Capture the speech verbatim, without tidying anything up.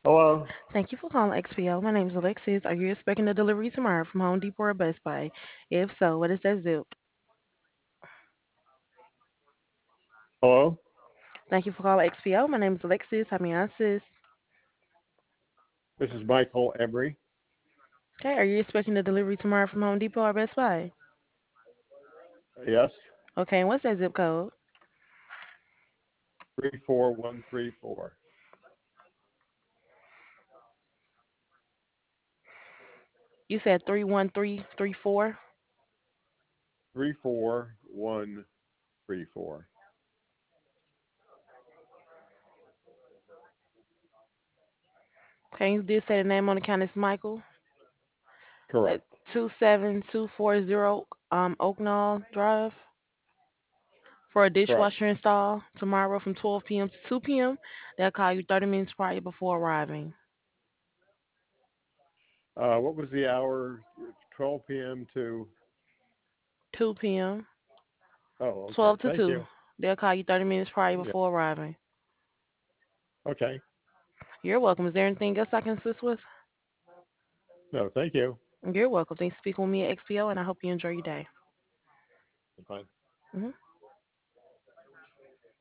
Hello, Thank you for calling X P O. My name is Alexis. Are you expecting a delivery tomorrow from Home Depot or Best Buy? If so, what is that zip? hello. Thank you for calling X P O. My name is Alexis. How may I assist? This is Michael Embry. Okay, are you expecting a delivery tomorrow from Home Depot or Best Buy? Yes, Okay, and what's that zip code? three four one three four. You said three one three three four. Three four one three four. Okay, you did say the name on the account is Michael. At Correct. two seven two four zero um, Oaknall Drive for a Correct. dishwasher install tomorrow from twelve p m to two p m. They'll call you thirty minutes prior before arriving. Uh, what was the hour? twelve p m to. two p m Oh, okay. twelve to Thank two. you. They'll call you thirty minutes prior Yeah. before arriving. Okay. You're welcome. Is there anything else I can assist with? No, thank you. You're welcome. Thanks for speaking with me at X P O, and I hope you enjoy your day. Fine. Mhm.